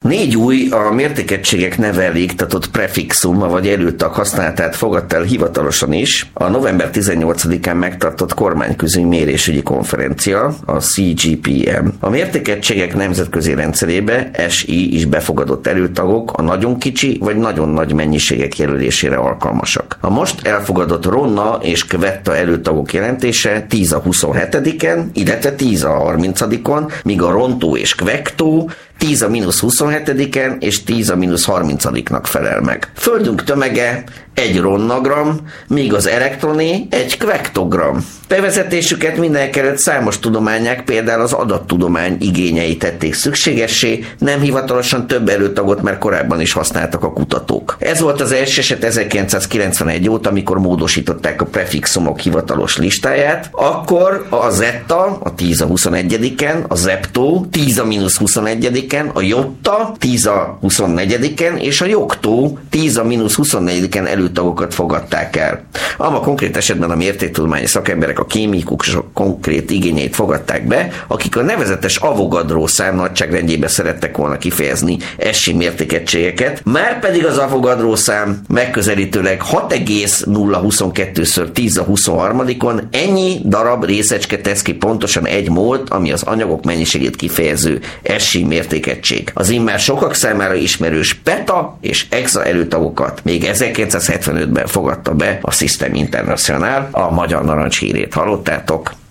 4 új, a mértékegységek neve elégtatott prefixum, vagy előtag használatát fogadta el hivatalosan is a november 18-án megtartott kormányközi mérésügyi konferencia, a CGPM. A mértékegységek nemzetközi rendszerébe SI is befogadott előtagok a nagyon kicsi vagy nagyon nagy mennyiségek jelölésére alkalmasak. A most elfogadott Ronna és Kvetta előtagok jelentése 10 a 27-en, illetve 10 a 30-on, míg a Rontó és Kvektó 10 a -27-en és 10 a -30-nak felel meg. Földünk tömege 1 ronnagram, míg az elektroné 1 kvektogram. Bevezetésüket mindenekelőtt számos tudományák, például az adattudomány igényei tették szükségessé, nem hivatalosan több előtagot már korábban is használtak a kutatók. Ez volt az első eset 1991 óta, amikor módosították a prefixumok hivatalos listáját, akkor a zetta a 10 a 21-en, a zeptó 10 a -21-en, a jotta 10 a 24-en és a joktó 10 a -24-en előtagokat fogadták el. Ám a konkrét esetben a mértéktudományi szakemberek a kémikusok konkrét igényeit fogadták be, akik a nevezetes Avogadro szám nagyságrendjébe szerettek volna kifejezni SI mértékegységeket, már pedig az Avogadro szám megközelítőleg 6,022-10 a 23-on ennyi darab részecske tesz ki pontosan 1 molt, ami az anyagok mennyiségét kifejező SI mértékegység. Az immár sokak számára ismerős peta és exa előtagokat még 1975-ben fogadta be a System International, a magyar narancs hírét hallottátok.